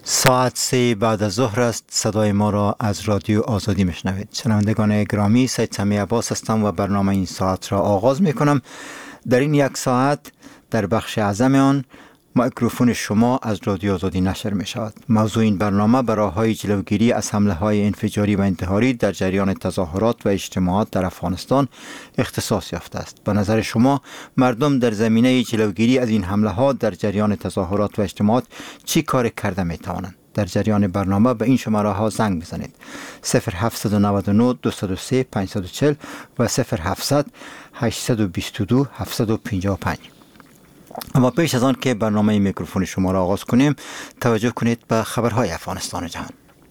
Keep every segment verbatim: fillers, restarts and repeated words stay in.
ساعت سه بعد از ظهر است. صدای ما را از رادیو آزادی میشنوید. شنوندگان گرامی، سید سمیع عباس هستم و برنامه این ساعت را آغاز می کنم. در این یک ساعت در بخش اعظم آن میکروفون شما از رادیو آزادی نشر می شود. موضوع این برنامه به راه‌های جلوگیری از حمله های انفجاری و انتحاری در جریان تظاهرات و اجتماعات در افغانستان اختصاص یافته است. به نظر شما مردم در زمینه جلوگیری از این حمله ها در جریان تظاهرات و اجتماعات چی کار کرده می توانند؟ در جریان برنامه به این شماره ها زنگ بزنید: صفر هفت نه نه دو صفر سه پنج چهار صفر و صفر هفت هشت دو دو هفت پنج پنج. اما پیش از آن که برنامه میکروفون شما را آغاز کنیم، توجه کنید به خبرهای افغانستان و جهان.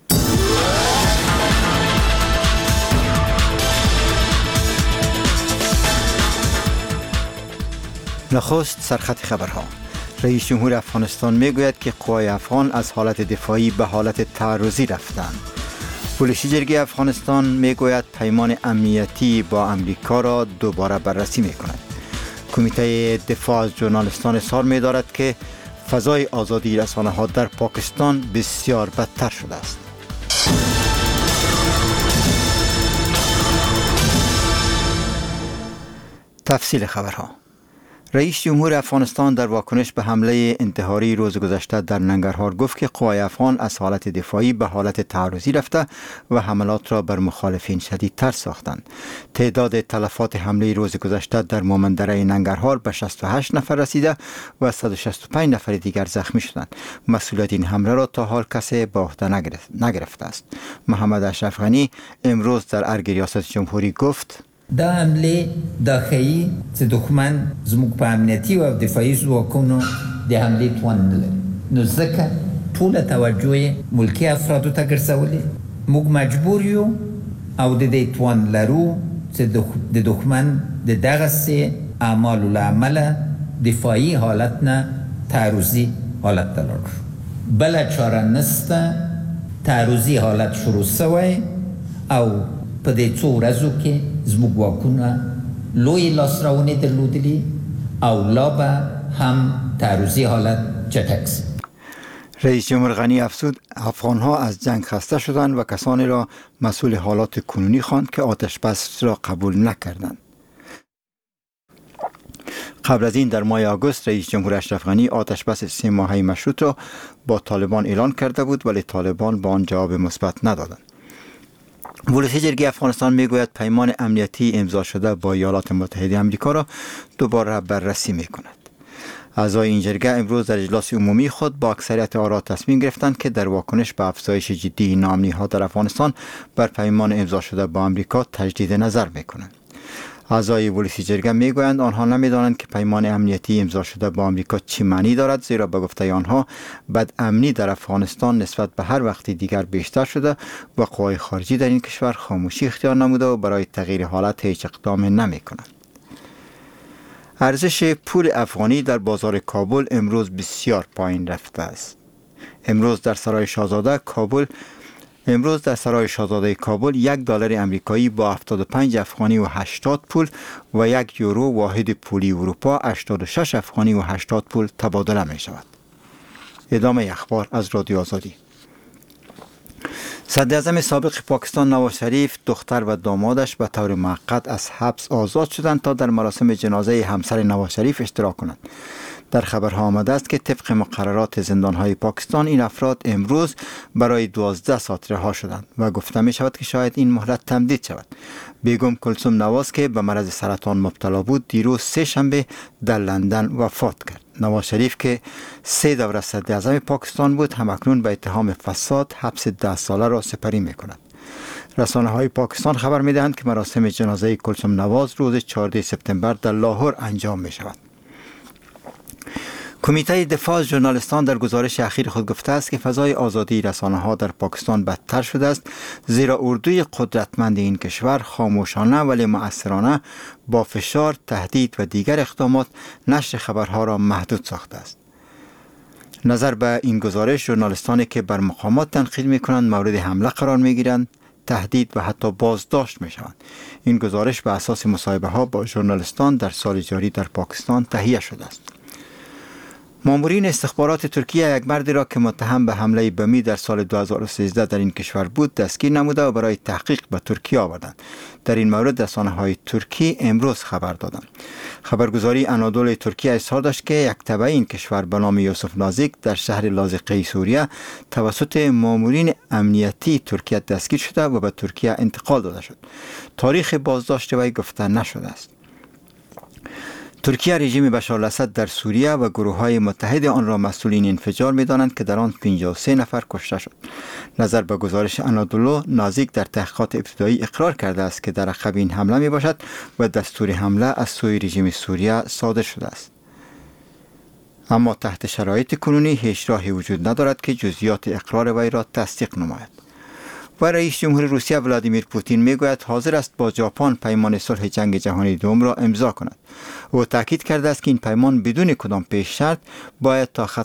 نخست سرخط خبرها. رئیس جمهور افغانستان میگوید که قوای افغان از حالت دفاعی به حالت تعرضی رفتند. پلیس جرگه افغانستان میگوید پیمان امنیتی با امریکا را دوباره بررسی میکند. کمیته دفاع از ژورنالیستان اظهار می‌دارد که فضای آزادی رسانه‌ها در پاکستان بسیار بدتر شده است. تفصیل خبرها. رئیس جمهور افغانستان در واکنش به حمله انتحاری روز گذشته در ننگرهار گفت که قوای افغان از حالت دفاعی به حالت تعرضی رفته و حملات را بر مخالفین شدیدتر ساختند. تعداد تلفات حمله روز گذشته در مومندره ننگرهار به شصت و هشت نفر رسیده و صد و شصت و پنج نفر دیگر زخمی شدند. مسئولیت این حمله را تا حال کسی به عهده نگرفته است. محمد اشرف غنی امروز در ارگ ریاست جمهوری گفت: دا حمله داخلی چې دښمن زموږ په امنیتي او دفاعي ځواکونو د حملې توان نه لري، نو ځکه ټوله توجه یې ملکي افرادو ته ګرځولې. موږ مجبور یو او د دې توان لرو چې د دښمن د دغسې اعمالو له امله دفاعي حالت نه تعرضي حالت ته لاړ شو. بله چاره نسته. تعرضي حالت شروع سوی او په دې څو ورځو کې زموږ واکونه لوی لاسراونې درلودلي او لا به هم تعرضي حالت چټک شي. رئیس جمهور غنی افزود افغانها از جنگ خسته شدند و کسانی را مسئول حالات کنونی خواند که آتش بس را قبول نکردند. قبل از این در ماه آگوست رئیس جمهور اشرف غنی آتش بس سه ماهه مشروط را با طالبان اعلان کرده بود، ولی طالبان با آن جواب مثبت ندادند. پلیس جرگه افغانستان میگوید پیمان امنیتی امضا شده با ایالات متحده آمریکا را دوباره بررسی میکند. اعضای این جرگه امروز در اجلاس عمومی خود با اکثریت آرا تصمیم گرفتند که در واکنش به افزایش جدی ناامنی ها در افغانستان بر پیمان امضا شده با آمریکا تجدید نظر میکنند. اعضای پلیس جرگه میگویند آنها نمیدانند که پیمان امنیتی امضا شده با آمریکا چی معنی دارد، زیرا به گفته آنها بدامنی در افغانستان نسبت به هر وقت دیگر بیشتر شده و قوای خارجی در این کشور خاموشی اختیار نموده و برای تغییر حالت هیچ اقدام نمیکنند. ارزش پول افغانی در بازار کابل امروز بسیار پایین رفته است. امروز در سرای شاهزاده کابل امروز در سرای شاهزاده کابل یک دلار امریکایی با هفتاد و پنج افغانی و هشتاد پول و یک یورو واحد پولی اروپا هشتاد و شش افغانی و هشتاد پول تبادله می شود. ادامه اخبار از رادیو آزادی. صدر اعظم سابق پاکستان نواز شریف، دختر و دامادش به طور موقت از حبس آزاد شدند تا در مراسم جنازه همسر نواز شریف اشتراک کنند. در خبرها آمده است که طبق مقررات زندانهای پاکستان این افراد امروز برای دوازده ساعت رها شدند و گفته می شود که شاید این مهلت تمدید شود. بیگم کلثوم نواز که به مرض سرطان مبتلا بود دیروز سه شنبه در لندن وفات کرد. نواز شریف که سه دوره صدر اعظم پاکستان بود همکنون به اتهام فساد حبس ده ساله را سپری می کند. رسانه های پاکستان خبر می دهند که مراسم جنازه کلثوم نواز روز چهاردهم سپتامبر در لاهور انجام می شود. کمیته دفاع از ژورنالیستان در گزارش اخیر خود گفته است که فضای آزادی رسانه‌ها در پاکستان بدتر شده است، زیرا اردوی قدرتمند این کشور خاموشانه ولی مؤثرانه با فشار، تهدید و دیگر اقدامات نشر خبرها را محدود ساخته است. نظر به این گزارش، ژورنالیستانی که بر مقامات تنقید می‌کنند مورد حمله قرار می‌گیرند، تهدید و حتی بازداشت می‌شوند. این گزارش بر اساس مصاحبه‌ها با ژورنالیستان در سال جاری در پاکستان تهیه شده است. مامورین استخبارات ترکیه یک مردی را که متهم به حمله بمی در سال دو هزار و سیزده در این کشور بود دستگیر نموده و برای تحقیق به ترکیه آوردند. در این مورد رسانه‌های ترکی امروز خبر دادند. خبرگزاری انادول ترکیه اظهار داشت که یک تبع این کشور به نام یوسف نازیک در شهر لاذقیه سوریه توسط مامورین امنیتی ترکیه دستگیر شده و به ترکیه انتقال داده شد. تاریخ بازداشت وی گفته نشده است. ترکیه رژیم بشار الاسد در سوریه و گروه‌های متحد آن را مسئولین انفجار می‌دانند که در آن پنجاه و سه نفر کشته شد. نظر به گزارش انادولو، نازیک در تحقیقات ابتدایی اقرار کرده است که در عقب این حمله میباشد و دستور حمله از سوی رژیم سوریه صادر شده است. اما تحت شرایط کنونی هیچ راهی وجود ندارد که جزئیات اقرار وی را تصدیق نماید. و رئیس جمهور روسیه ولادیمیر پوتین میگوید حاضر است با ژاپن پیمان صلح جنگ جهانی دوم را امضا کند. او تاکید کرده است که این پیمان بدون کدام پیش شرط باید تا